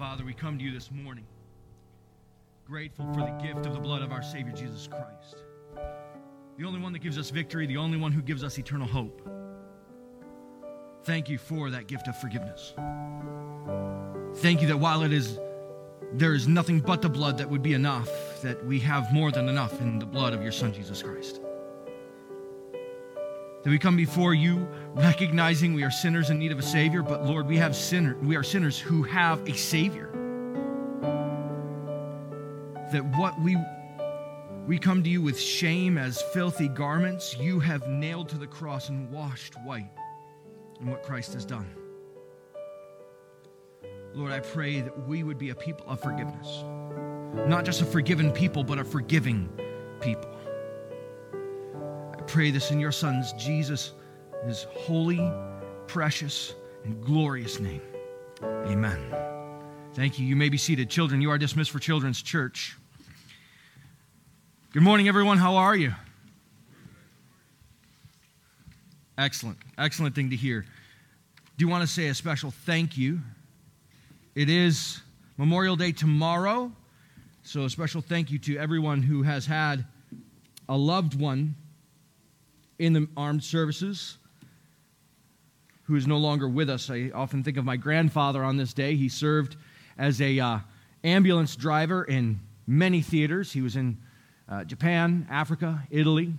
Father, we come to you this morning, grateful for the gift of the blood of our Savior Jesus Christ, the only one that gives us victory, the only one who gives us eternal hope. Thank you for that gift of forgiveness. Thank you that while there is nothing but the blood that would be enough, that we have more than enough in the blood of your Son, Jesus Christ. That we come before you recognizing we are sinners in need of a Savior, but Lord, we are sinners who have a Savior. That what we come to you with shame as filthy garments, you have nailed to the cross and washed white in what Christ has done. Lord, I pray that we would be a people of forgiveness. Not just a forgiven people, but a forgiving people. I pray this in your Son's Jesus' his holy, precious, and glorious name. Amen. Thank you. You may be seated. Children, you are dismissed for Children's Church. Good morning, everyone. How are you? Excellent. Excellent thing to hear. Do you want to say a special thank you? It is Memorial Day tomorrow, so a special thank you to everyone who has had a loved one in the armed services who is no longer with us. I often think of my grandfather on this day. He served as a ambulance driver in many theaters. He was in Japan, Africa, Italy,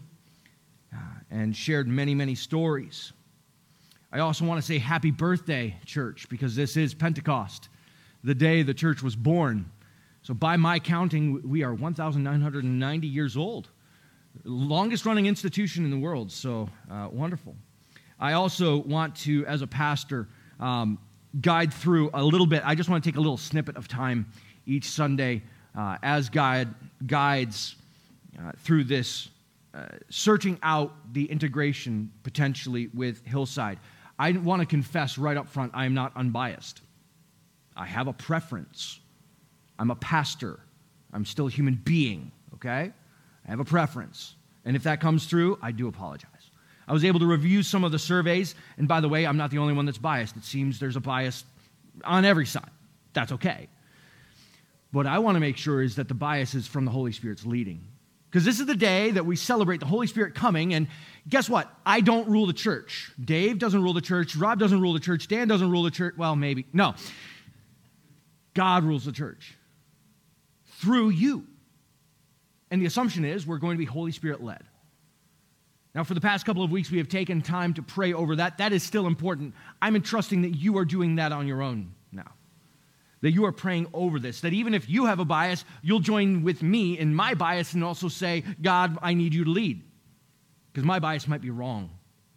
and shared many, many stories. I also want to say happy birthday, church, because this is Pentecost, the day the church was born. So by my counting, we are 1,990 years old. Longest running institution in the world, so wonderful. I also want to, as a pastor, guide through a little bit. I just want to take a little snippet of time each Sunday as guides through this, searching out the integration potentially with Hillside. I want to confess right up front, I am not unbiased. I have a preference. I'm a pastor. I'm still a human being, okay? I have a preference. And if that comes through, I do apologize. I was able to review some of the surveys, and by the way, I'm not the only one that's biased. It seems there's a bias on every side. That's okay. What I want to make sure is that the bias is from the Holy Spirit's leading. Because this is the day that we celebrate the Holy Spirit coming, and guess what? I don't rule the church. Dave doesn't rule the church. Rob doesn't rule the church. Dan doesn't rule the church. Well, maybe. No. God rules the church through you. And the assumption is we're going to be Holy Spirit-led. Now, for the past couple of weeks, we have taken time to pray over that. That is still important. I'm entrusting that you are doing that on your own now. That you are praying over this. That even if you have a bias, you'll join with me in my bias and also say, God, I need you to lead. Because my bias might be wrong.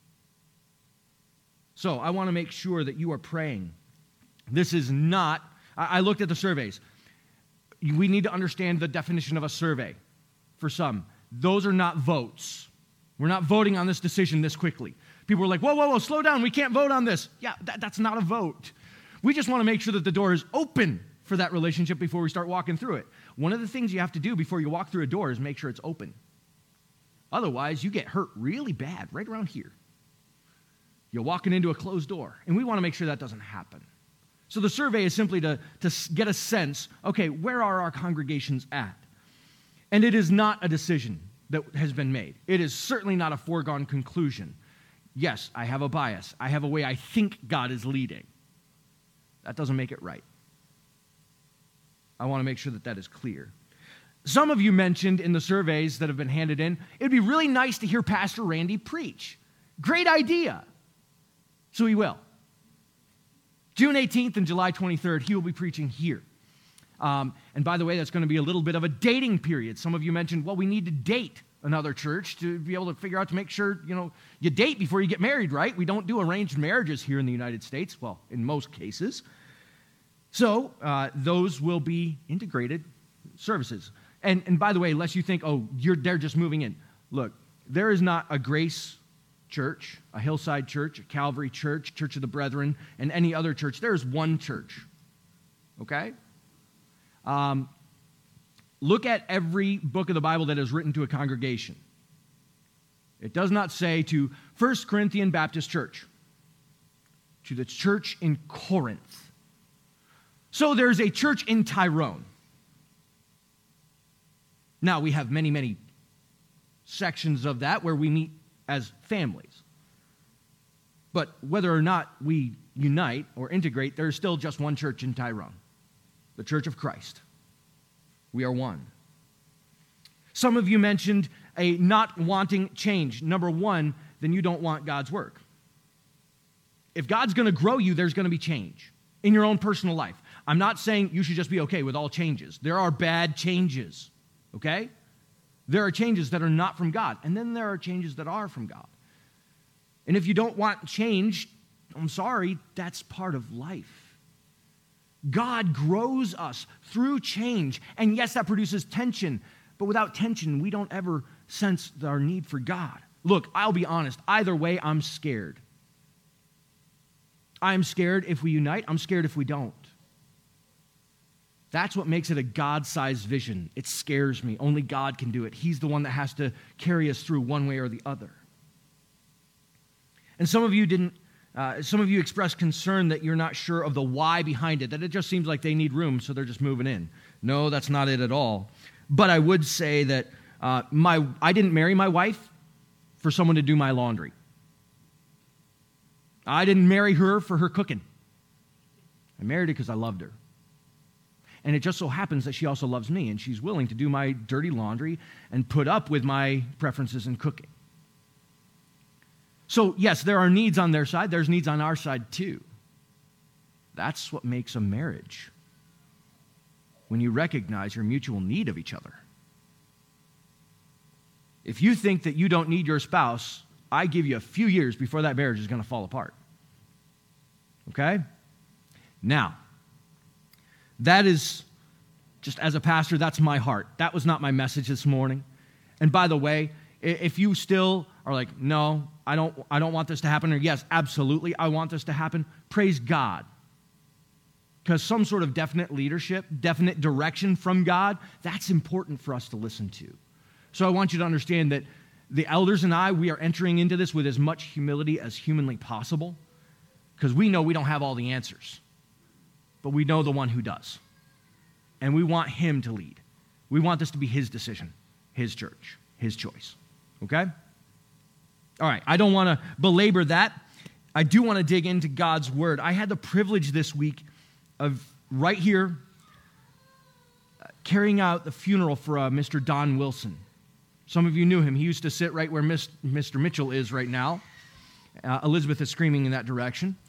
So I want to make sure that you are praying. This is not... I looked at the surveys. We need to understand the definition of a survey for some. Those are not votes. We're not voting on this decision this quickly. People are like, whoa, slow down. We can't vote on this. Yeah, that's not a vote. We just want to make sure that the door is open for that relationship before we start walking through it. One of the things you have to do before you walk through a door is make sure it's open. Otherwise, you get hurt really bad right around here. You're walking into a closed door, and we want to make sure that doesn't happen. So the survey is simply to get a sense, okay, where are our congregations at? And it is not a decision that has been made. It is certainly not a foregone conclusion. Yes, I have a bias. I have a way I think God is leading. That doesn't make it right. I want to make sure that that is clear. Some of you mentioned in the surveys that have been handed in, it'd be really nice to hear Pastor Randy preach. Great idea. So he will. June 18th and July 23rd, he will be preaching here. And by the way, that's going to be a little bit of a dating period. Some of you mentioned, well, we need to date another church to be able to figure out to make sure, you date before you get married, right? We don't do arranged marriages here in the United States, well, in most cases. So those will be integrated services. And by the way, lest you think, they're just moving in. Look, there is not a Grace Church, a Hillside Church, a Calvary Church, Church of the Brethren, and any other church. There is one church, okay? Look at every book of the Bible that is written to a congregation. It does not say to First Corinthian Baptist Church, to the church in Corinth. So there's a church in Tyrone. Now, we have many, many sections of that where we meet as families. But whether or not we unite or integrate, there's still just one church in Tyrone, the Church of Christ. We are one. Some of you mentioned a not wanting change. Number one, then you don't want God's work. If God's going to grow you, there's going to be change in your own personal life. I'm not saying you should just be okay with all changes. There are bad changes, okay? There are changes that are not from God, and then there are changes that are from God. And if you don't want change, I'm sorry, that's part of life. God grows us through change, and yes, that produces tension, but without tension, we don't ever sense our need for God. Look, I'll be honest, either way, I'm scared. I'm scared if we unite, I'm scared if we don't. That's what makes it a God-sized vision. It scares me. Only God can do it. He's the one that has to carry us through one way or the other. And some of you expressed concern that you're not sure of the why behind it, that it just seems like they need room, so they're just moving in. No, that's not it at all. But I would say that I didn't marry my wife for someone to do my laundry. I didn't marry her for her cooking. I married her because I loved her. And it just so happens that she also loves me, and she's willing to do my dirty laundry and put up with my preferences in cooking. So, yes, there are needs on their side. There's needs on our side, too. That's what makes a marriage, when you recognize your mutual need of each other. If you think that you don't need your spouse, I give you a few years before that marriage is going to fall apart. Okay? Now, that is, just as a pastor, that's my heart. That was not my message this morning. And by the way, if you still are like, no, I don't want this to happen, or yes, absolutely, I want this to happen, praise God. Because some sort of definite leadership, definite direction from God, that's important for us to listen to. So I want you to understand that the elders and I, we are entering into this with as much humility as humanly possible, because we know we don't have all the answers. But we know the one who does. And we want him to lead. We want this to be his decision, his church, his choice. Okay? All right, I don't want to belabor that. I do want to dig into God's word. I had the privilege this week of right here carrying out the funeral for Mr. Don Wilson. Some of you knew him. He used to sit right where Mr. Mitchell is right now. Elizabeth is screaming in that direction.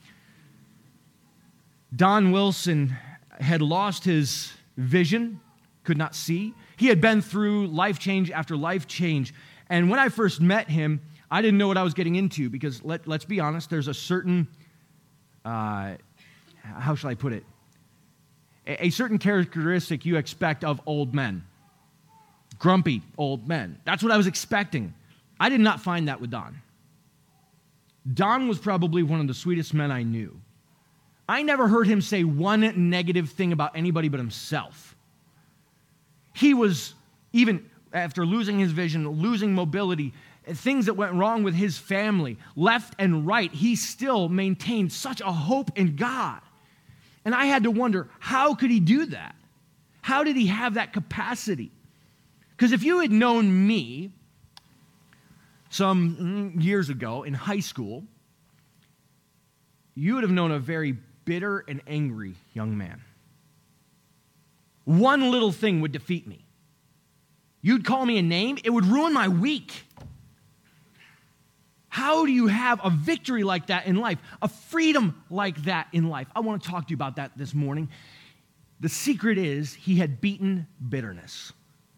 Don Wilson had lost his vision, could not see. He had been through life change after life change. And when I first met him, I didn't know what I was getting into because, let's be honest, there's a certain, how shall I put it? A certain characteristic you expect of old men. Grumpy old men. That's what I was expecting. I did not find that with Don. Don was probably one of the sweetest men I knew. I never heard him say one negative thing about anybody but himself. He was, even after losing his vision, losing mobility, things that went wrong with his family, left and right, he still maintained such a hope in God. And I had to wonder, how could he do that? How did he have that capacity? Because if you had known me some years ago in high school, you would have known a very bitter and angry young man. One little thing would defeat me. You'd call me a name, it would ruin my week. How do you have a victory like that in life? A freedom like that in life? I want to talk to you about that this morning. The secret is he had beaten bitterness.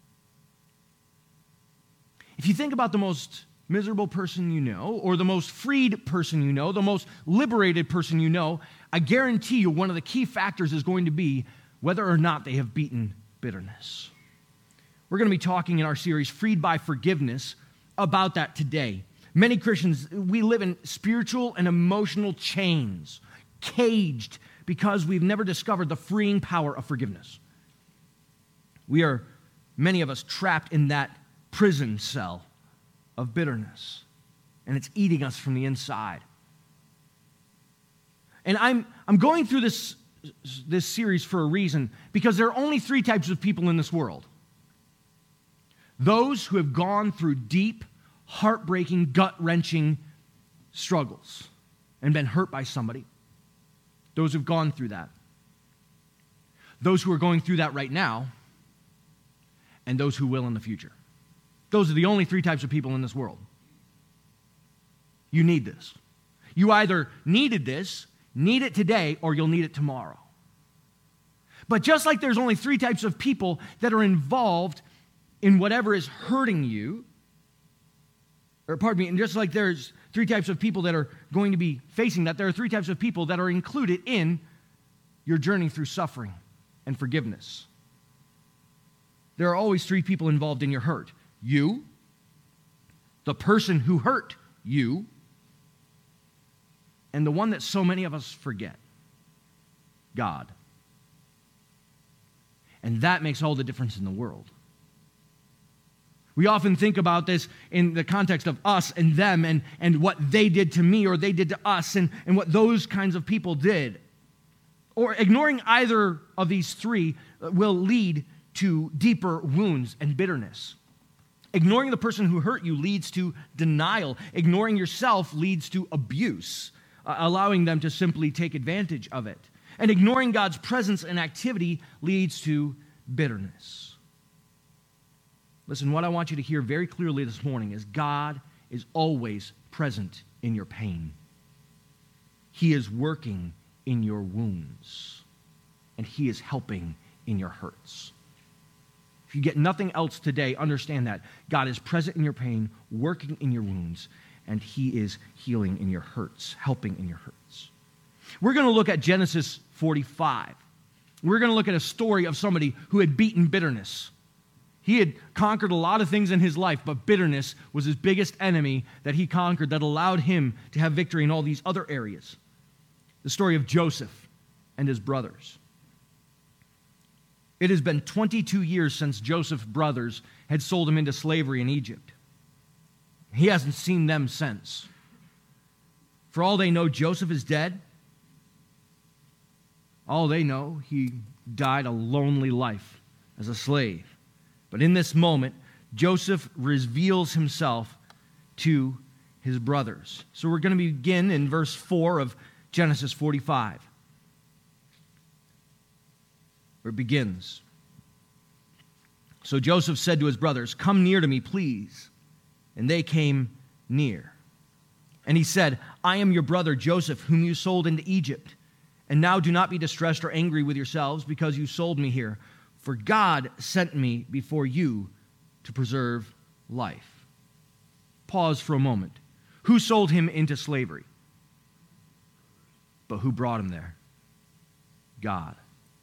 If you think about the most miserable person you know, or the most freed person you know, the most liberated person you know, I guarantee you one of the key factors is going to be whether or not they have beaten bitterness. We're going to be talking in our series, Freed by Forgiveness, about that today. Many Christians, we live in spiritual and emotional chains, caged because we've never discovered the freeing power of forgiveness. We are, many of us, trapped in that prison cell of bitterness, and it's eating us from the inside. And I'm going through this this series for a reason, because there are only three types of people in this world. Those who have gone through deep, heartbreaking, gut-wrenching struggles and been hurt by somebody. Those who've gone through that. Those who are going through that right now, and those who will in the future. Those are the only three types of people in this world. You need this. You either needed this, need it today, or you'll need it tomorrow. But just like there's only three types of people that are involved in whatever is hurting you, and just like there's three types of people that are going to be facing that, there are three types of people that are included in your journey through suffering and forgiveness. There are always three people involved in your hurt. You, the person who hurt you, and the one that so many of us forget, God. And that makes all the difference in the world. We often think about this in the context of us and them and what they did to me or they did to us and what those kinds of people did. Or ignoring either of these three will lead to deeper wounds and bitterness. Ignoring the person who hurt you leads to denial. Ignoring yourself leads to abuse, allowing them to simply take advantage of it. And ignoring God's presence and activity leads to bitterness. Listen, what I want you to hear very clearly this morning is God is always present in your pain. He is working in your wounds, and He is helping in your hurts. If you get nothing else today, understand that God is present in your pain, working in your wounds, and He is healing in your hurts, helping in your hurts. We're going to look at Genesis 45. We're going to look at a story of somebody who had beaten bitterness. He had conquered a lot of things in his life, but bitterness was his biggest enemy that he conquered that allowed him to have victory in all these other areas. The story of Joseph and his brothers. It has been 22 years since Joseph's brothers had sold him into slavery in Egypt. He hasn't seen them since. For all they know, Joseph is dead. All they know, he died a lonely life as a slave. But in this moment, Joseph reveals himself to his brothers. So we're going to begin in verse 4 of Genesis 45. Where it begins. So Joseph said to his brothers, "Come near to me, please." And they came near. And he said, "I am your brother Joseph, whom you sold into Egypt. And now do not be distressed or angry with yourselves because you sold me here. For God sent me before you to preserve life." Pause for a moment. Who sold him into slavery? But who brought him there? God.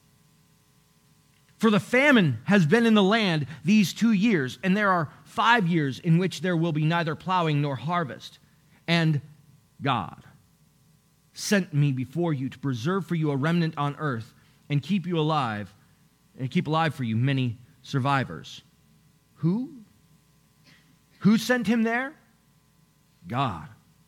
For the famine has been in the land these 2 years, and there are 5 years in which there will be neither plowing nor harvest. And God sent me before you to preserve for you a remnant on earth and keep you alive, and keep alive for you many survivors. Who? Who sent him there? God.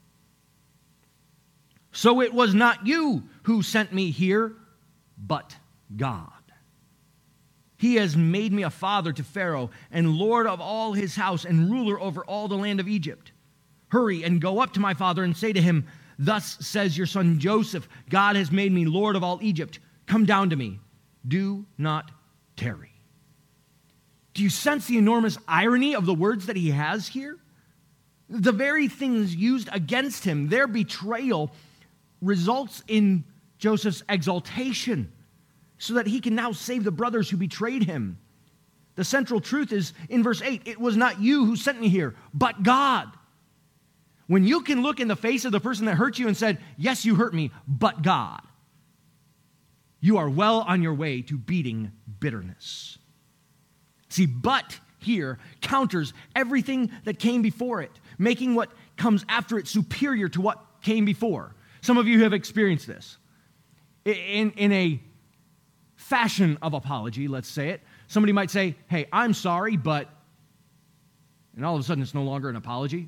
So it was not you who sent me here, but God. He has made me a father to Pharaoh and lord of all his house and ruler over all the land of Egypt. Hurry and go up to my father and say to him, "Thus says your son Joseph, God has made me lord of all Egypt. Come down to me. Do not tarry." Do you sense the enormous irony of the words that he has here? The very things used against him, their betrayal, results in Joseph's exaltation so that he can now save the brothers who betrayed him. The central truth is in verse 8, it was not you who sent me here, but God. When you can look in the face of the person that hurt you and said, "Yes, you hurt me, but God," you are well on your way to beating bitterness. See, "but" here counters everything that came before it, making what comes after it superior to what came before. Some of you have experienced this. In a fashion of apology, let's say it, somebody might say, "Hey, I'm sorry, but," and all of a sudden it's no longer an apology,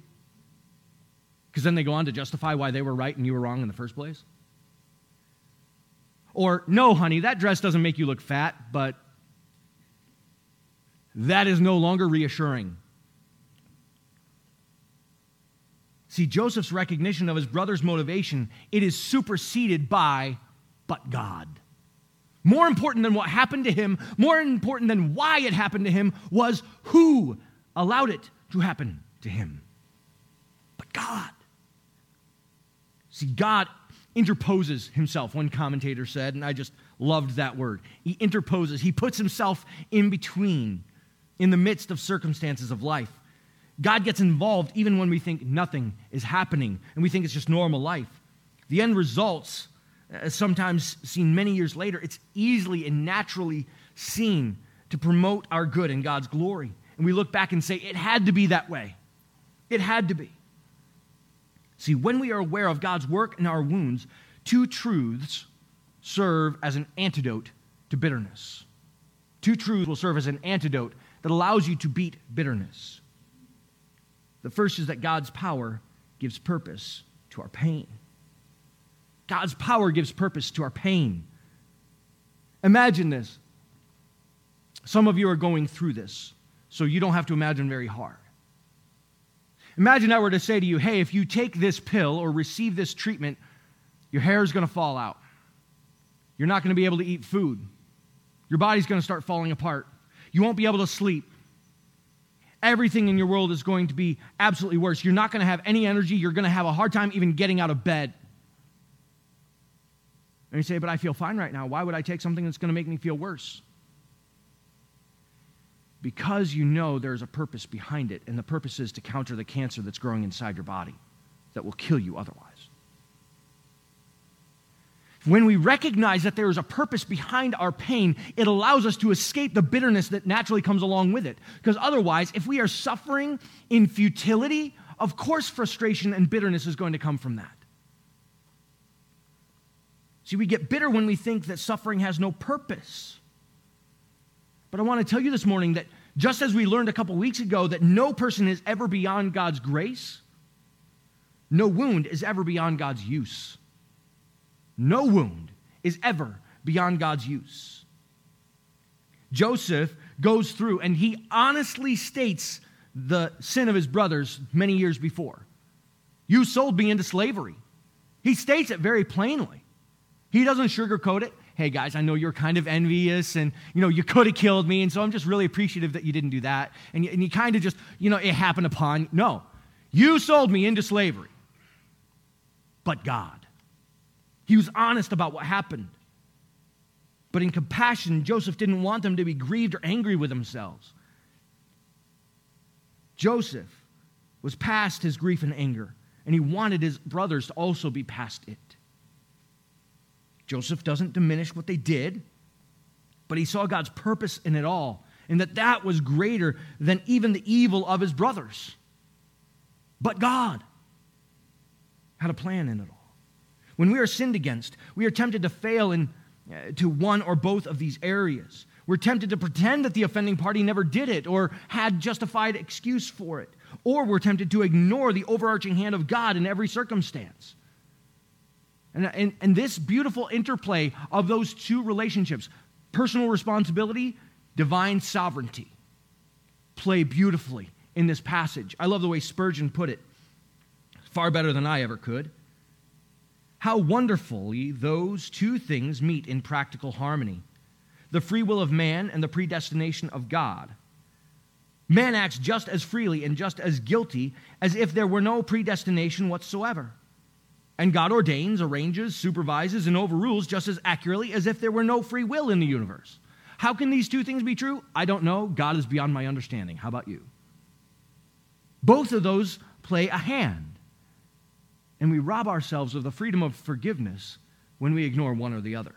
because then they go on to justify why they were right and you were wrong in the first place. Or, no, honey, that dress doesn't make you look fat, but that is no longer reassuring. See, Joseph's recognition of his brother's motivation, it is superseded by, but God. More important than what happened to him, more important than why it happened to him, was who allowed it to happen to him. But God. See, God interposes himself, one commentator said, and I just loved that word. He interposes. He puts himself in between, in the midst of circumstances of life. God gets involved even when we think nothing is happening and we think it's just normal life. The end results, sometimes seen many years later, it's easily and naturally seen to promote our good and God's glory. And we look back and say, it had to be that way. It had to be. See, when we are aware of God's work in our wounds, two truths serve as an antidote to bitterness. Two truths will serve as an antidote that allows you to beat bitterness. The first is that God's power gives purpose to our pain. God's power gives purpose to our pain. Imagine this. Some of you are going through this, so you don't have to imagine very hard. Imagine I were to say to you, hey, if you take this pill or receive this treatment, your hair is going to fall out. You're not going to be able to eat food. Your body's going to start falling apart. You won't be able to sleep. Everything in your world is going to be absolutely worse. You're not going to have any energy. You're going to have a hard time even getting out of bed. And you say, but I feel fine right now. Why would I take something that's going to make me feel worse? Because you know there's a purpose behind it, and the purpose is to counter the cancer that's growing inside your body that will kill you otherwise. When we recognize that there is a purpose behind our pain, it allows us to escape the bitterness that naturally comes along with it. Because otherwise, if we are suffering in futility, of course frustration and bitterness is going to come from that. See, we get bitter when we think that suffering has no purpose. But I want to tell you this morning that just as we learned a couple weeks ago that no person is ever beyond God's grace, no wound is ever beyond God's use. No wound is ever beyond God's use. Joseph goes through and he honestly states the sin of his brothers many years before. You sold me into slavery. He states it very plainly. He doesn't sugarcoat it. Hey guys, I know you're kind of envious and you could have killed me, and so I'm just really appreciative that you didn't do that. And you kind of just, it happened upon. No, you sold me into slavery. But God. He was honest about what happened. But in compassion, Joseph didn't want them to be grieved or angry with themselves. Joseph was past his grief and anger, and he wanted his brothers to also be past it. Joseph doesn't diminish what they did, but he saw God's purpose in it all, and that was greater than even the evil of his brothers. But God had a plan in it all. When we are sinned against, we are tempted to fail to one or both of these areas. We're tempted to pretend that the offending party never did it or had justified excuse for it. Or we're tempted to ignore the overarching hand of God in every circumstance. And this beautiful interplay of those two relationships, personal responsibility, divine sovereignty, play beautifully in this passage. I love the way Spurgeon put it, far better than I ever could. How wonderfully those two things meet in practical harmony. The free will of man and the predestination of God. Man acts just as freely and just as guilty as if there were no predestination whatsoever. And God ordains, arranges, supervises, and overrules just as accurately as if there were no free will in the universe. How can these two things be true? I don't know. God is beyond my understanding. How about you? Both of those play a hand. And we rob ourselves of the freedom of forgiveness when we ignore one or the other.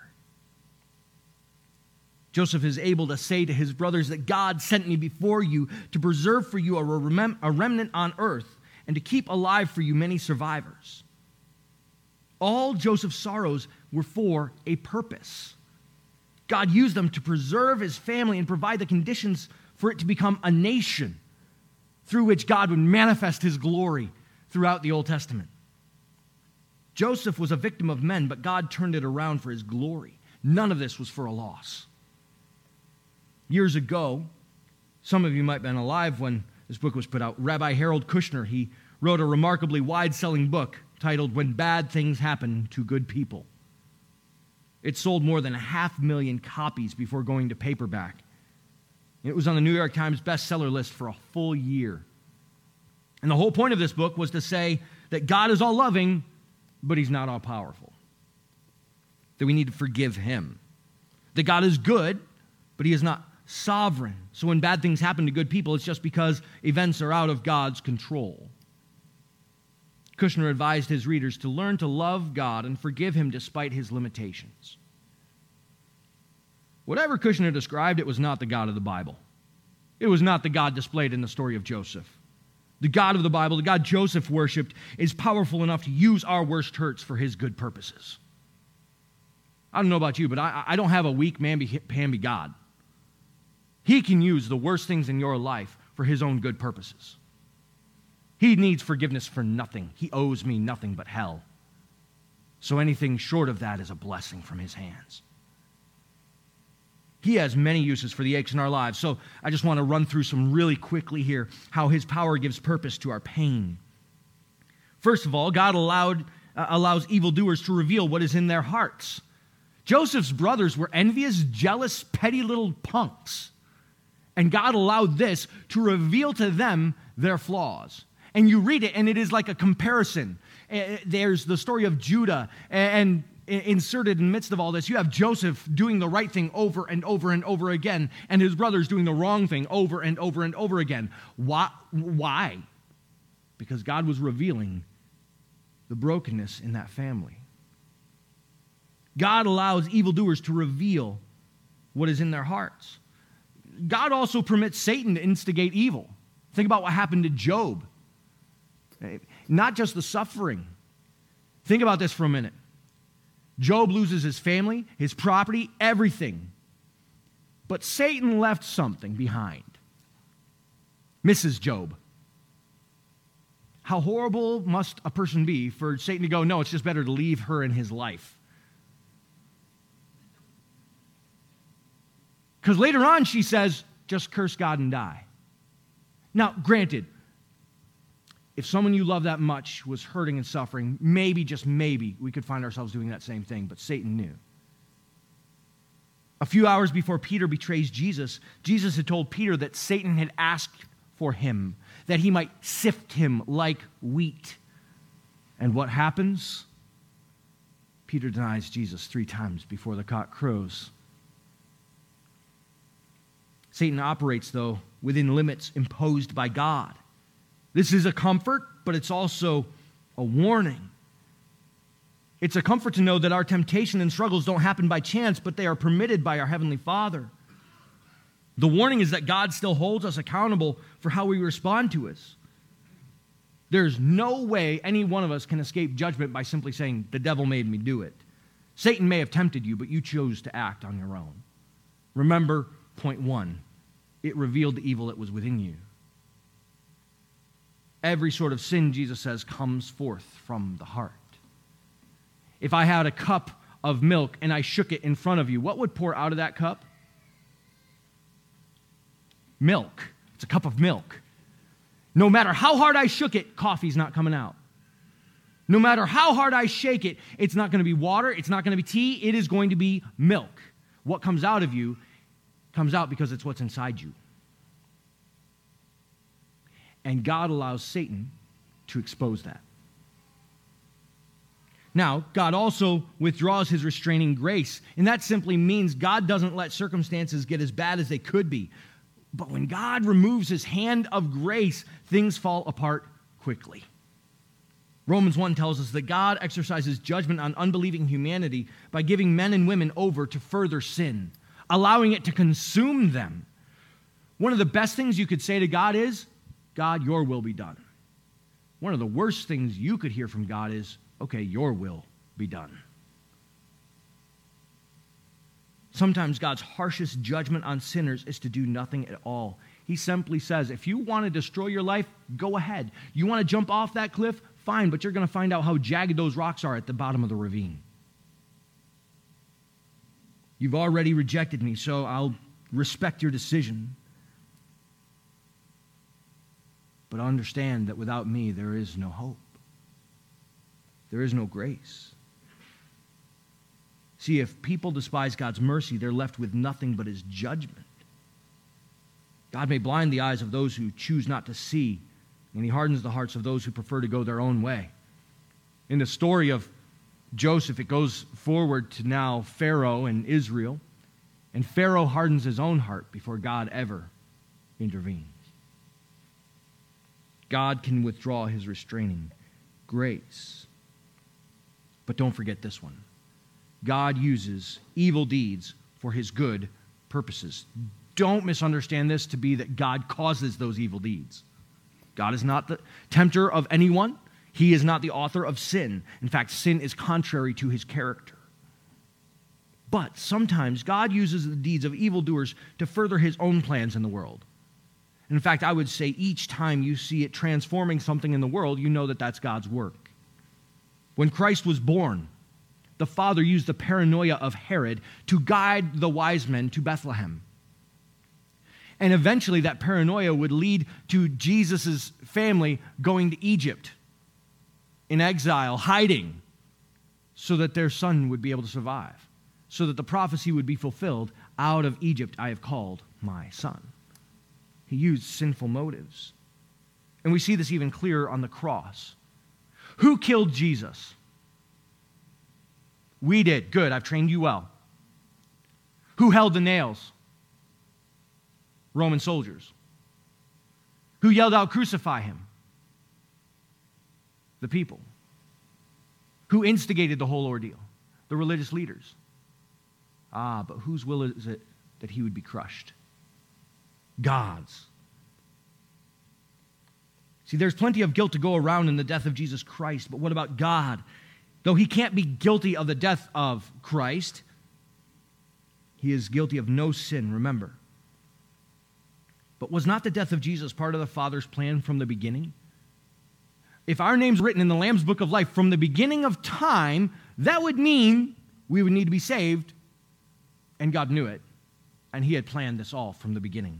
Joseph is able to say to his brothers that God sent me before you to preserve for you a remnant on earth and to keep alive for you many survivors. All Joseph's sorrows were for a purpose. God used them to preserve his family and provide the conditions for it to become a nation through which God would manifest his glory throughout the Old Testament. Joseph was a victim of men, but God turned it around for his glory. None of this was for a loss. Years ago, some of you might have been alive when this book was put out. Rabbi Harold Kushner, he wrote a remarkably wide-selling book titled When Bad Things Happen to Good People. It sold more than 500,000 copies before going to paperback. It was on the New York Times bestseller list for a full year. And the whole point of this book was to say that God is all-loving, but he's not all-powerful. That we need to forgive him. That God is good, but he is not sovereign. So when bad things happen to good people, it's just because events are out of God's control. Kushner advised his readers to learn to love God and forgive him despite his limitations. Whatever Kushner described, it was not the God of the Bible. It was not the God displayed in the story of Joseph. The God of the Bible, the God Joseph worshipped, is powerful enough to use our worst hurts for his good purposes. I don't know about you, but I don't have a weak mamby-pamby God. He can use the worst things in your life for his own good purposes. He needs forgiveness for nothing. He owes me nothing but hell. So anything short of that is a blessing from his hands. He has many uses for the aches in our lives. So I just want to run through some really quickly here, how his power gives purpose to our pain. First of all, God allows evildoers to reveal what is in their hearts. Joseph's brothers were envious, jealous, petty little punks. And God allowed this to reveal to them their flaws. And you read it, and it is like a comparison. There's the story of Judah, and inserted in the midst of all this, you have Joseph doing the right thing over and over and over again, and his brothers doing the wrong thing over and over and over again. Why? Because God was revealing the brokenness in that family. God allows evildoers to reveal what is in their hearts. God also permits Satan to instigate evil. Think about what happened to Job. Not just the suffering. Think about this for a minute. Job loses his family, his property, everything. But Satan left something behind. Mrs. Job. How horrible must a person be for Satan to go, no, it's just better to leave her in his life. Because later on she says, just curse God and die. Now, granted, if someone you love that much was hurting and suffering, maybe, just maybe, we could find ourselves doing that same thing, but Satan knew. A few hours before Peter betrays Jesus, Jesus had told Peter that Satan had asked for him, that he might sift him like wheat. And what happens? Peter denies Jesus 3 times before the cock crows. Satan operates, though, within limits imposed by God. This is a comfort, but it's also a warning. It's a comfort to know that our temptation and struggles don't happen by chance, but they are permitted by our Heavenly Father. The warning is that God still holds us accountable for how we respond to us. There's no way any one of us can escape judgment by simply saying, the devil made me do it. Satan may have tempted you, but you chose to act on your own. Remember, point 1, it revealed the evil that was within you. Every sort of sin, Jesus says, comes forth from the heart. If I had a cup of milk and I shook it in front of you, what would pour out of that cup? Milk. It's a cup of milk. No matter how hard I shook it, coffee's not coming out. No matter how hard I shake it, it's not going to be water, it's not going to be tea, it is going to be milk. What comes out of you comes out because it's what's inside you. And God allows Satan to expose that. Now, God also withdraws his restraining grace, and that simply means God doesn't let circumstances get as bad as they could be. But when God removes his hand of grace, things fall apart quickly. Romans 1 tells us that God exercises judgment on unbelieving humanity by giving men and women over to further sin, allowing it to consume them. One of the best things you could say to God is, God, your will be done. One of the worst things you could hear from God is, okay, your will be done. Sometimes God's harshest judgment on sinners is to do nothing at all. He simply says, if you want to destroy your life, go ahead. You want to jump off that cliff? Fine, but you're going to find out how jagged those rocks are at the bottom of the ravine. You've already rejected me, so I'll respect your decision. But understand that without me, there is no hope. There is no grace. See, if people despise God's mercy, they're left with nothing but his judgment. God may blind the eyes of those who choose not to see, and he hardens the hearts of those who prefer to go their own way. In the story of Joseph, it goes forward to now Pharaoh and Israel, and Pharaoh hardens his own heart before God ever intervenes. God can withdraw his restraining grace. But don't forget this one. God uses evil deeds for his good purposes. Don't misunderstand this to be that God causes those evil deeds. God is not the tempter of anyone. He is not the author of sin. In fact, sin is contrary to his character. But sometimes God uses the deeds of evildoers to further his own plans in the world. In fact, I would say each time you see it transforming something in the world, you know that that's God's work. When Christ was born, the Father used the paranoia of Herod to guide the wise men to Bethlehem. And eventually that paranoia would lead to Jesus' family going to Egypt in exile, hiding, so that their son would be able to survive, so that the prophecy would be fulfilled, out of Egypt I have called my son. He used sinful motives. And we see this even clearer on the cross. Who killed Jesus? We did. Good, I've trained you well. Who held the nails? Roman soldiers. Who yelled out, "Crucify him"? The people. Who instigated the whole ordeal? The religious leaders. But whose will is it that he would be crushed? God's. See, there's plenty of guilt to go around in the death of Jesus Christ, but what about God? Though he can't be guilty of the death of Christ, he is guilty of no sin, remember. But was not the death of Jesus part of the Father's plan from the beginning? If our name's written in the Lamb's Book of Life from the beginning of time, that would mean we would need to be saved, and God knew it, and he had planned this all from the beginning.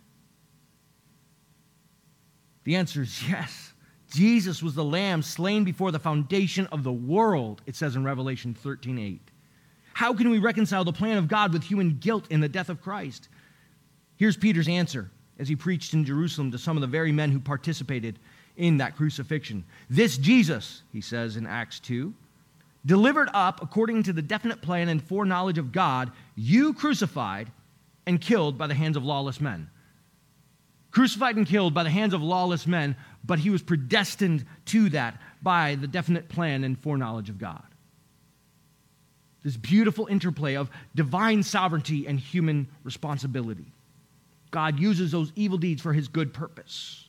The answer is yes. Jesus was the Lamb slain before the foundation of the world, it says in Revelation 13:8. How can we reconcile the plan of God with human guilt in the death of Christ? Here's Peter's answer as he preached in Jerusalem to some of the very men who participated in that crucifixion. This Jesus, he says in Acts 2, delivered up according to the definite plan and foreknowledge of God, you crucified and killed by the hands of lawless men. Crucified and killed by the hands of lawless men, but he was predestined to that by the definite plan and foreknowledge of God. This beautiful interplay of divine sovereignty and human responsibility. God uses those evil deeds for his good purpose.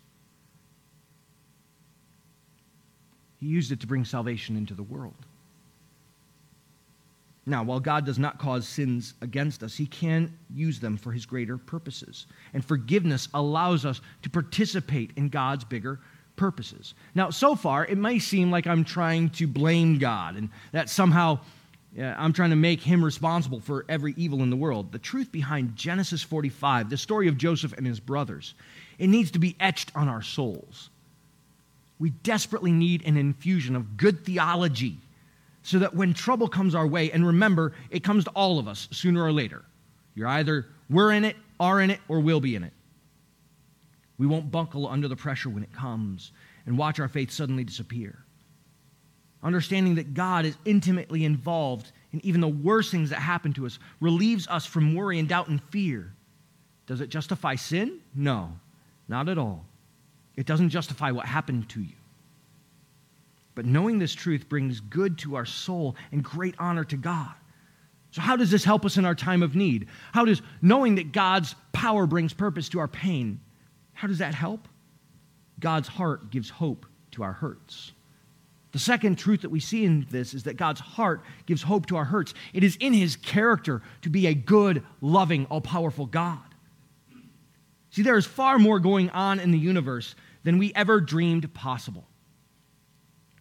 He used it to bring salvation into the world. Now, while God does not cause sins against us, he can use them for his greater purposes. And forgiveness allows us to participate in God's bigger purposes. Now, so far, it may seem like I'm trying to blame God and that somehow I'm trying to make him responsible for every evil in the world. The truth behind Genesis 45, the story of Joseph and his brothers, it needs to be etched on our souls. We desperately need an infusion of good theology so that when trouble comes our way, and remember, it comes to all of us sooner or later. You're either we're in it, are in it, or will be in it. We won't buckle under the pressure when it comes and watch our faith suddenly disappear. Understanding that God is intimately involved in even the worst things that happen to us relieves us from worry and doubt and fear. Does it justify sin? No, not at all. It doesn't justify what happened to you. But knowing this truth brings good to our soul and great honor to God. So how does this help us in our time of need? How does knowing that God's power brings purpose to our pain, how does that help? God's heart gives hope to our hurts. The second truth that we see in this is that God's heart gives hope to our hurts. It is in his character to be a good, loving, all-powerful God. See, there is far more going on in the universe than we ever dreamed possible.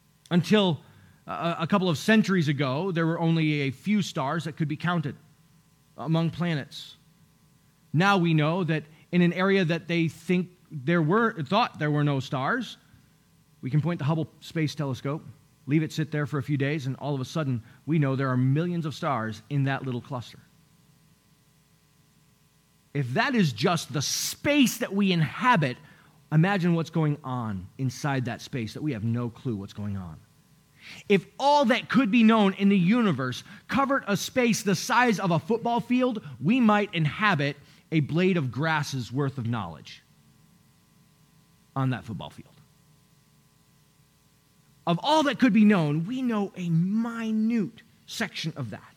Until a couple of centuries ago, there were only a few stars that could be counted. among planets. Now we know that in an area that they thought there were no stars, we can point the Hubble Space Telescope, leave it sit there for a few days, and all of a sudden we know there are millions of stars in that little cluster. If that is just the space that we inhabit, imagine what's going on inside that space that we have no clue what's going on. If all that could be known in the universe covered a space the size of a football field, we might inhabit a blade of grass's worth of knowledge on that football field. Of all that could be known, we know a minute section of that.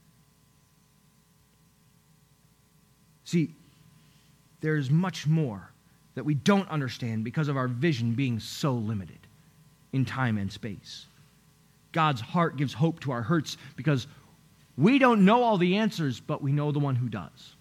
See, there's much more that we don't understand because of our vision being so limited in time and space. God's heart gives hope to our hurts because we don't know all the answers, but we know the one who does.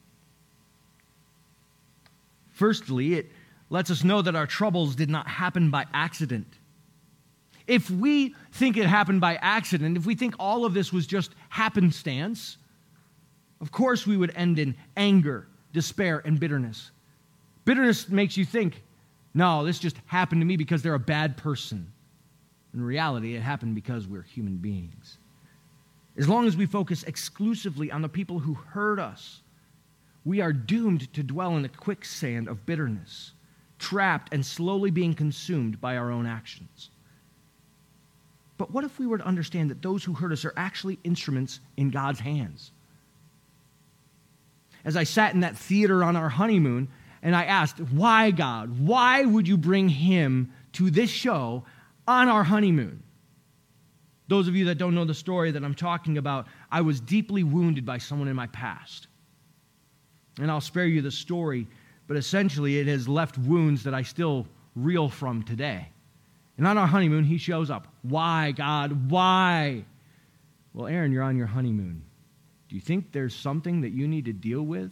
Firstly, it lets us know that our troubles did not happen by accident. If we think it happened by accident, if we think all of this was just happenstance, of course we would end in anger, despair, and bitterness. Bitterness makes you think, no, this just happened to me because they're a bad person. In reality, it happened because we're human beings. As long as we focus exclusively on the people who hurt us, we are doomed to dwell in a quicksand of bitterness, trapped and slowly being consumed by our own actions. But what if we were to understand that those who hurt us are actually instruments in God's hands? As I sat in that theater on our honeymoon, and I asked, why, God? Why would you bring him to this show on our honeymoon? Those of you that don't know the story that I'm talking about, I was deeply wounded by someone in my past. And I'll spare you the story, but essentially it has left wounds that I still reel from today. And on our honeymoon, he shows up. Why, God? Why? Well, Aaron, you're on your honeymoon. Do you think there's something that you need to deal with?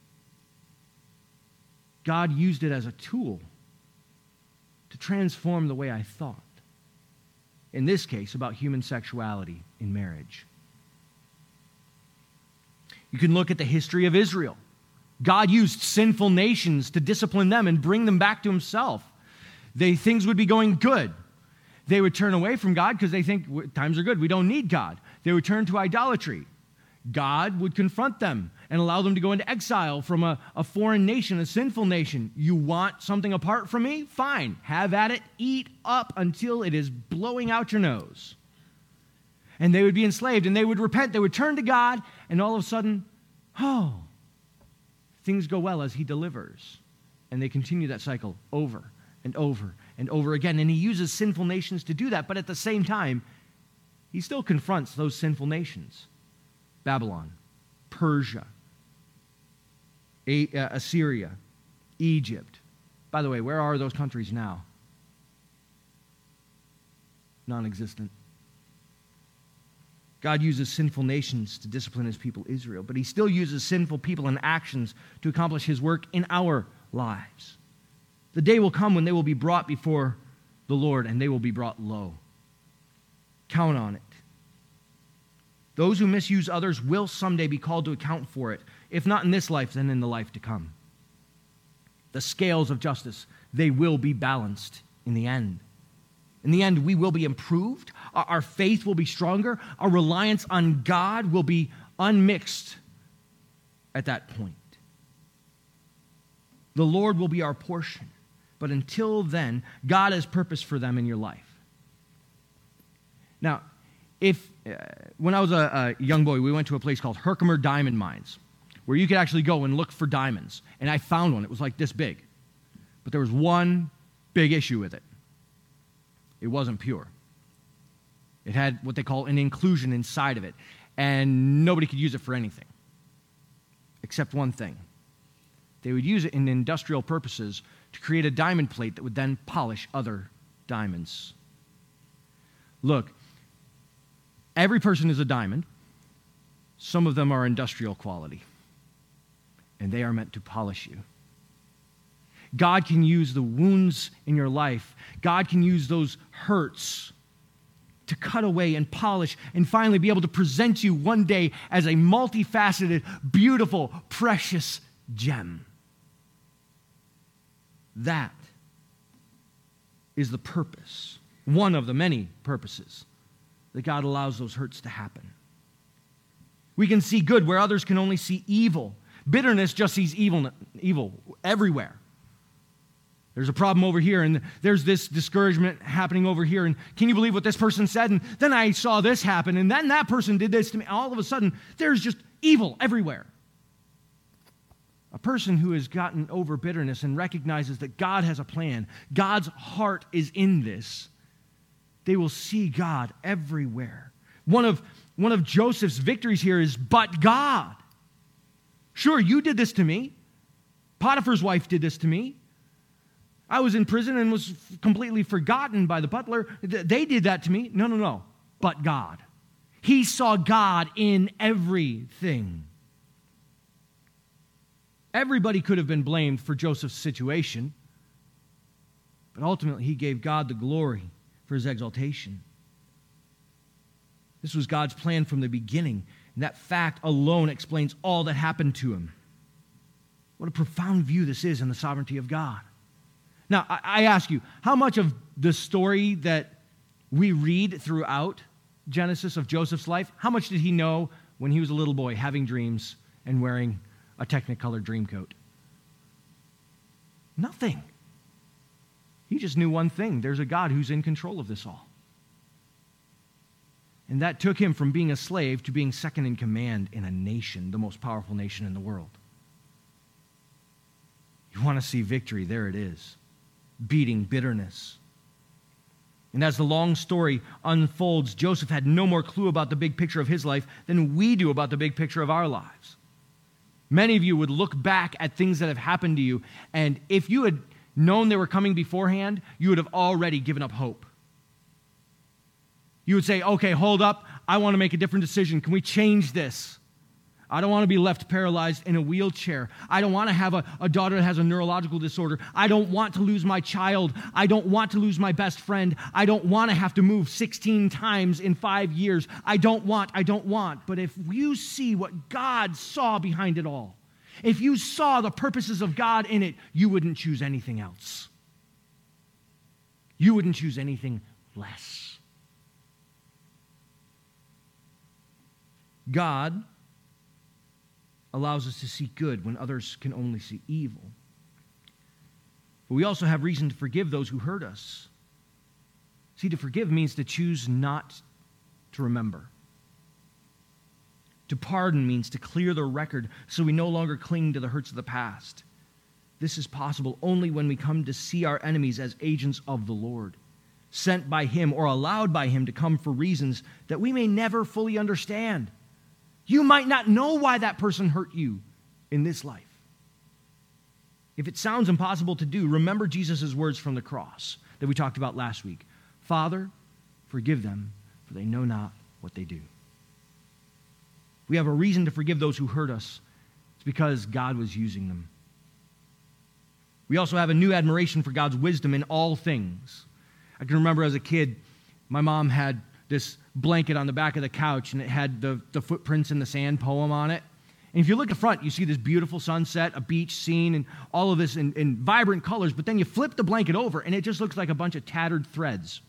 God used it as a tool to transform the way I thought. In this case, about human sexuality in marriage. You can look at the history of Israel. God used sinful nations to discipline them and bring them back to himself. Things would be going good. They would turn away from God because they think times are good. We don't need God. They would turn to idolatry. God would confront them and allow them to go into exile from a foreign nation, a sinful nation. You want something apart from me? Fine. Have at it. Eat up until it is blowing out your nose. And they would be enslaved, and they would repent. They would turn to God, and all of a sudden, things go well as he delivers. And they continue that cycle over and over and over again. And he uses sinful nations to do that, but at the same time, he still confronts those sinful nations. Babylon, Persia, Assyria, Egypt. By the way, where are those countries now? Non-existent. God uses sinful nations to discipline his people Israel, but he still uses sinful people and actions to accomplish his work in our lives. The day will come when they will be brought before the Lord, and they will be brought low. Count on it. Those who misuse others will someday be called to account for it, if not in this life, then in the life to come. The scales of justice, they will be balanced in the end. In the end, we will be improved, our faith will be stronger, our reliance on God will be unmixed at that point. The Lord will be our portion, but until then, God has purpose for them in your life. Now, when I was a young boy, we went to a place called Herkimer Diamond Mines, where you could actually go and look for diamonds. And I found one. It was like this big. But there was one big issue with it. It wasn't pure. It had what they call an inclusion inside of it. And nobody could use it for anything. Except one thing. They would use it in industrial purposes to create a diamond plate that would then polish other diamonds. Look, every person is a diamond. Some of them are industrial quality. And they are meant to polish you. God can use the wounds in your life. God can use those hurts to cut away and polish and finally be able to present you one day as a multifaceted, beautiful, precious gem. That is the purpose, one of the many purposes that God allows those hurts to happen. We can see good where others can only see evil. Bitterness just sees evil everywhere. There's a problem over here, and there's this discouragement happening over here, and can you believe what this person said? And then I saw this happen, and then that person did this to me. All of a sudden, there's just evil everywhere. A person who has gotten over bitterness and recognizes that God has a plan, God's heart is in this, they will see God everywhere. One of Joseph's victories here is, but God. Sure, you did this to me. Potiphar's wife did this to me. I was in prison and was completely forgotten by the butler. They did that to me. No. But God. He saw God in everything. Everybody could have been blamed for Joseph's situation, but ultimately he gave God the glory for his exaltation. This was God's plan from the beginning, and that fact alone explains all that happened to him. What a profound view this is in the sovereignty of God. Now, I ask you, how much of the story that we read throughout Genesis of Joseph's life, how much did he know when he was a little boy having dreams and wearing a Technicolor dream coat? Nothing. He just knew one thing. There's a God who's in control of this all. And that took him from being a slave to being second in command in a nation, the most powerful nation in the world. You want to see victory? There it is. Beating bitterness. And as the long story unfolds, Joseph had no more clue about the big picture of his life than we do about the big picture of our lives. Many of you would look back at things that have happened to you, and if you had known they were coming beforehand, you would have already given up hope. You would say, okay, hold up, I want to make a different decision. Can we change this? I don't want to be left paralyzed in a wheelchair. I don't want to have a daughter that has a neurological disorder. I don't want to lose my child. I don't want to lose my best friend. I don't want to have to move 16 times in 5 years. I don't want. But if you see what God saw behind it all, if you saw the purposes of God in it, you wouldn't choose anything else. You wouldn't choose anything less. God allows us to see good when others can only see evil. But we also have reason to forgive those who hurt us. See, to forgive means to choose not to remember. To pardon means to clear the record so we no longer cling to the hurts of the past. This is possible only when we come to see our enemies as agents of the Lord, sent by Him or allowed by Him to come for reasons that we may never fully understand. You might not know why that person hurt you in this life. If it sounds impossible to do, remember Jesus' words from the cross that we talked about last week. Father, forgive them, for they know not what they do. We have a reason to forgive those who hurt us. It's because God was using them. We also have a new admiration for God's wisdom in all things. I can remember as a kid, my mom had this blanket on the back of the couch, and it had the Footprints in the Sand poem on it. And if you look at the front, you see this beautiful sunset, a beach scene, and all of this in vibrant colors, but then you flip the blanket over, and it just looks like a bunch of tattered threads.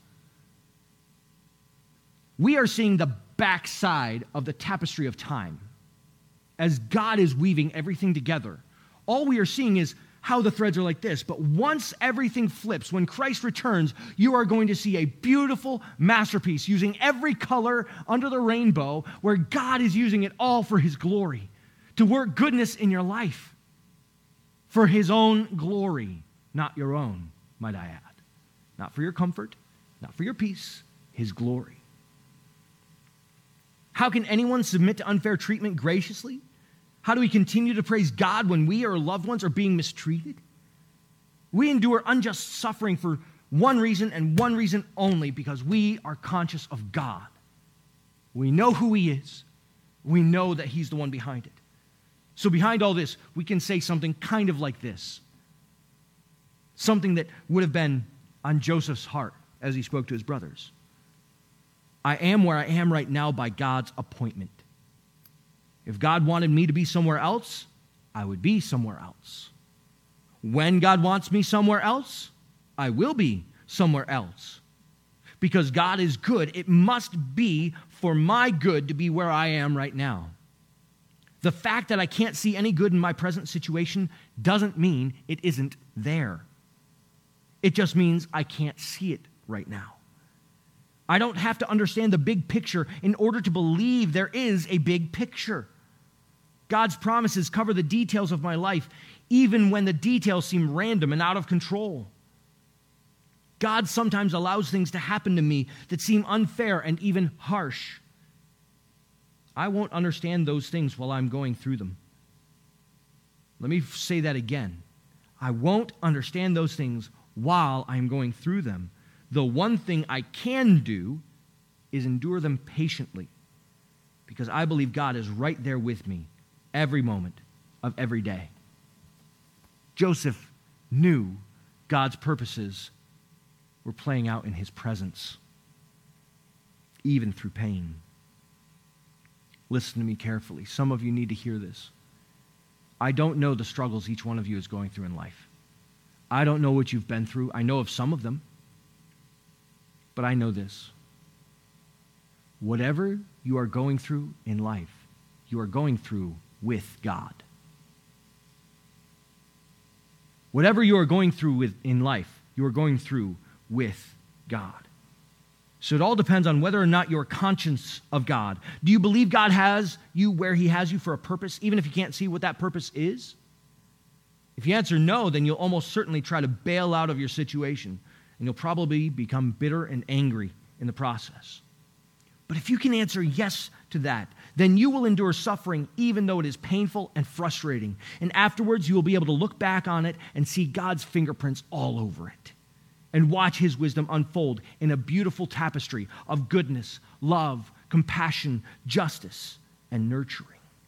We are seeing the backside of the tapestry of time. As God is weaving everything together, all we are seeing is how the threads are like this. But once everything flips, when Christ returns, you are going to see a beautiful masterpiece using every color under the rainbow, where God is using it all for His glory, to work goodness in your life for His own glory, not your own, might I add. Not for your comfort, not for your peace, His glory. How can anyone submit to unfair treatment graciously? How do we continue to praise God when we or loved ones are being mistreated? We endure unjust suffering for one reason and one reason only, because we are conscious of God. We know who He is. We know that He's the one behind it. So behind all this, we can say something kind of like this. Something that would have been on Joseph's heart as he spoke to his brothers. I am where I am right now by God's appointment. If God wanted me to be somewhere else, I would be somewhere else. When God wants me somewhere else, I will be somewhere else. Because God is good, it must be for my good to be where I am right now. The fact that I can't see any good in my present situation doesn't mean it isn't there. It just means I can't see it right now. I don't have to understand the big picture in order to believe there is a big picture. God's promises cover the details of my life, even when the details seem random and out of control. God sometimes allows things to happen to me that seem unfair and even harsh. I won't understand those things while I'm going through them. Let me say that again. I won't understand those things while I'm going through them. The one thing I can do is endure them patiently, because I believe God is right there with me every moment of every day. Joseph knew God's purposes were playing out in his presence, even through pain. Listen to me carefully. Some of you need to hear this. I don't know the struggles each one of you is going through in life. I don't know what you've been through. I know of some of them. But I know this. Whatever you are going through in life, you are going through with God. Whatever you are going through in life, you are going through with God. So it all depends on whether or not you're conscious of God. Do you believe God has you where He has you for a purpose, even if you can't see what that purpose is? If you answer no, then you'll almost certainly try to bail out of your situation, and you'll probably become bitter and angry in the process. But if you can answer yes to that, then you will endure suffering even though it is painful and frustrating. And afterwards, you will be able to look back on it and see God's fingerprints all over it, and watch His wisdom unfold in a beautiful tapestry of goodness, love, compassion, justice, and nurturing.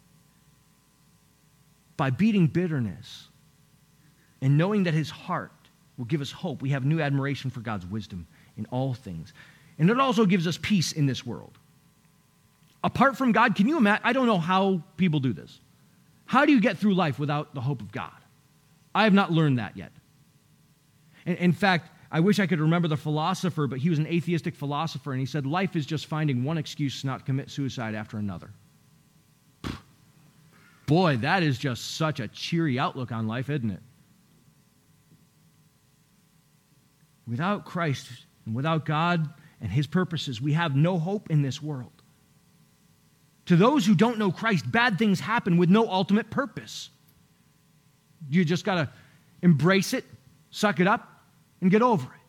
By beating bitterness and knowing that His heart will give us hope, we have new admiration for God's wisdom in all things. And it also gives us peace in this world. Apart from God, can you imagine? I don't know how people do this. How do you get through life without the hope of God? I have not learned that yet. In fact, I wish I could remember the philosopher, but he was an atheistic philosopher, and he said, life is just finding one excuse to not commit suicide after another. Boy, that is just such a cheery outlook on life, isn't it? Without Christ and without God and His purposes, we have no hope in this world. To those who don't know Christ, bad things happen with no ultimate purpose. You just got to embrace it, suck it up, and get over it.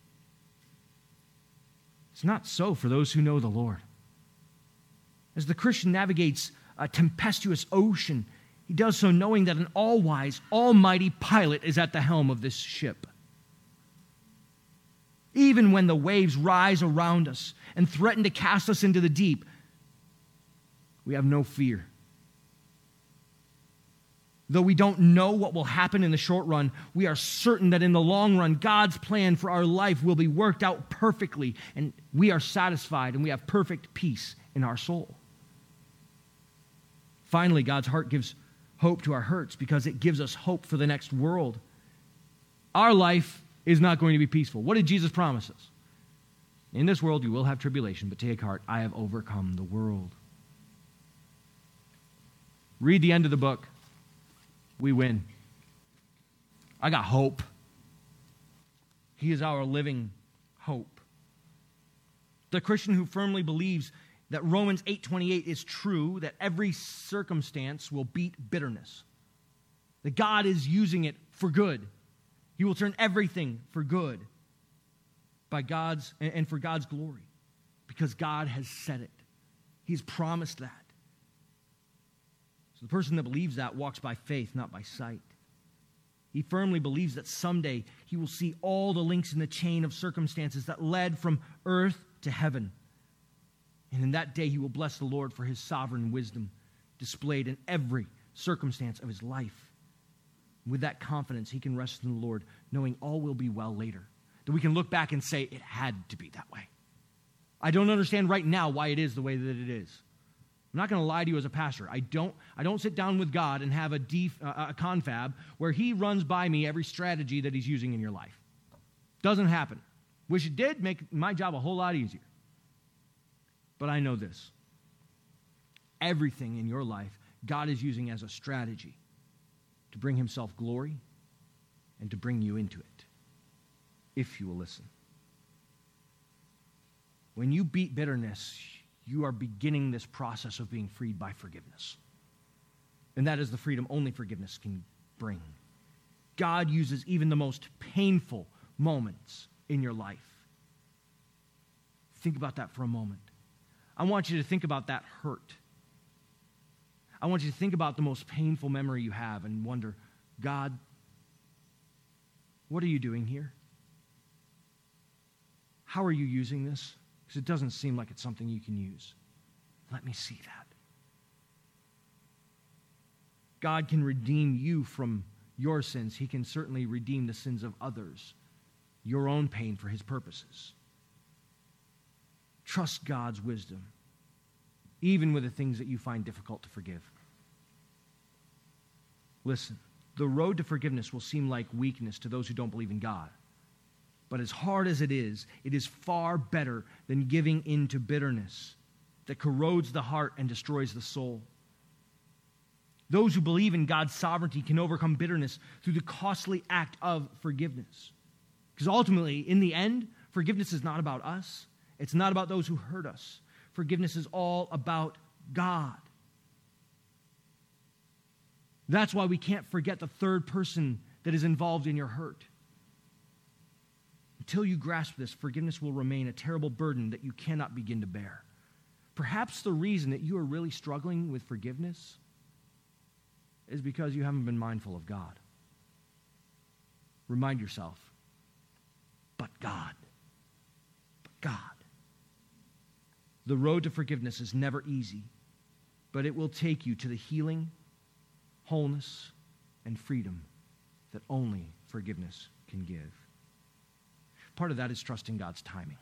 It's not so for those who know the Lord. As the Christian navigates a tempestuous ocean, he does so knowing that an all-wise, almighty pilot is at the helm of this ship. Even when the waves rise around us and threaten to cast us into the deep, we have no fear. Though we don't know what will happen in the short run, we are certain that in the long run, God's plan for our life will be worked out perfectly, and we are satisfied and we have perfect peace in our soul. Finally, God's heart gives hope to our hurts because it gives us hope for the next world. Our life is not going to be peaceful. What did Jesus promise us? In this world you will have tribulation, but take heart, I have overcome the world. Read the end of the book. We win. I got hope. He is our living hope. The Christian who firmly believes that Romans 8:28 is true, that every circumstance will beat bitterness, that God is using it for good. He will turn everything for good by God's and for God's glory, because God has said it. He's promised that. So the person that believes that walks by faith, not by sight. He firmly believes that someday he will see all the links in the chain of circumstances that led from earth to heaven. And in that day he will bless the Lord for His sovereign wisdom displayed in every circumstance of his life. With that confidence, he can rest in the Lord, knowing all will be well later. That we can look back and say, it had to be that way. I don't understand right now why it is the way that it is. I'm not going to lie to you as a pastor. I don't sit down with God and have a confab where he runs by me every strategy that he's using in your life. Doesn't happen. Wish it did, make my job a whole lot easier. But I know this. Everything in your life, God is using as a strategy to bring himself glory and to bring you into it, if you will listen. When you beat bitterness, you are beginning this process of being freed by forgiveness. And that is the freedom only forgiveness can bring. God uses even the most painful moments in your life. Think about that for a moment. I want you to think about that hurt. I want you to think about the most painful memory you have and wonder, God, what are you doing here? How are you using this? Because it doesn't seem like it's something you can use. Let me see that. God can redeem you from your sins. He can certainly redeem the sins of others, your own pain for his purposes. Trust God's wisdom, even with the things that you find difficult to forgive. Listen, the road to forgiveness will seem like weakness to those who don't believe in God. But as hard as it is far better than giving in to bitterness that corrodes the heart and destroys the soul. Those who believe in God's sovereignty can overcome bitterness through the costly act of forgiveness. Because ultimately, in the end, forgiveness is not about us. It's not about those who hurt us. Forgiveness is all about God. That's why we can't forget the third person that is involved in your hurt. Until you grasp this, forgiveness will remain a terrible burden that you cannot begin to bear. Perhaps the reason that you are really struggling with forgiveness is because you haven't been mindful of God. Remind yourself, but God. But God. The road to forgiveness is never easy, but it will take you to the healing, wholeness, and freedom that only forgiveness can give. Part of that is trusting God's timing.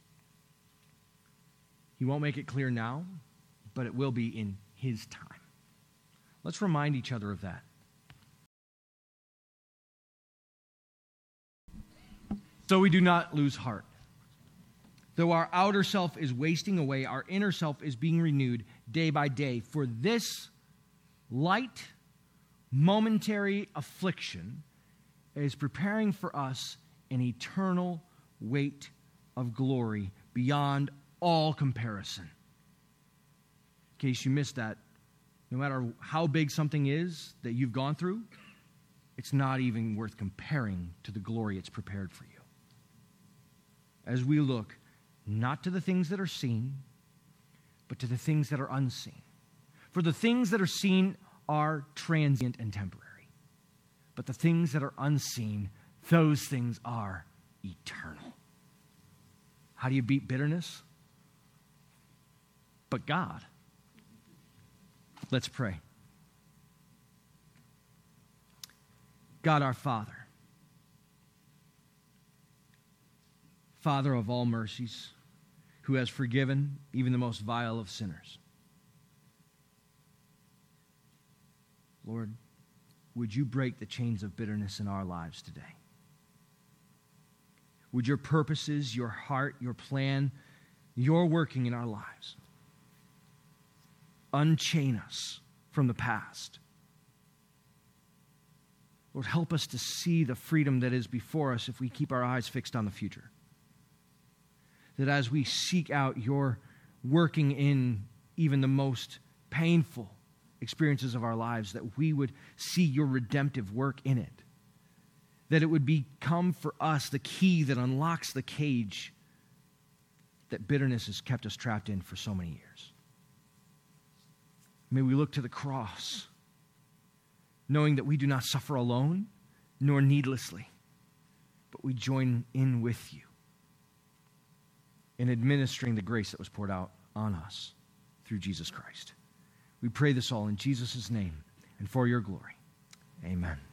He won't make it clear now, but it will be in his time. Let's remind each other of that. So we do not lose heart. Though our outer self is wasting away, our inner self is being renewed day by day. For this light, momentary affliction is preparing for us an eternal weight of glory beyond all comparison. In case you missed that, no matter how big something is that you've gone through, it's not even worth comparing to the glory it's prepared for you. As we look not to the things that are seen, but to the things that are unseen. For the things that are seen are transient and temporary, but the things that are unseen, those things are eternal. How do you beat bitterness? But God. Let's pray. God our Father, Father of all mercies, who has forgiven even the most vile of sinners. Lord, would you break the chains of bitterness in our lives today? Would your purposes, your heart, your plan, your working in our lives unchain us from the past? Lord, help us to see the freedom that is before us if we keep our eyes fixed on the future. That as we seek out your working in even the most painful experiences of our lives, that we would see your redemptive work in it. That it would become for us the key that unlocks the cage that bitterness has kept us trapped in for so many years. May we look to the cross, knowing that we do not suffer alone, nor needlessly, but we join in with you in administering the grace that was poured out on us through Jesus Christ. We pray this all in Jesus' name and for your glory. Amen.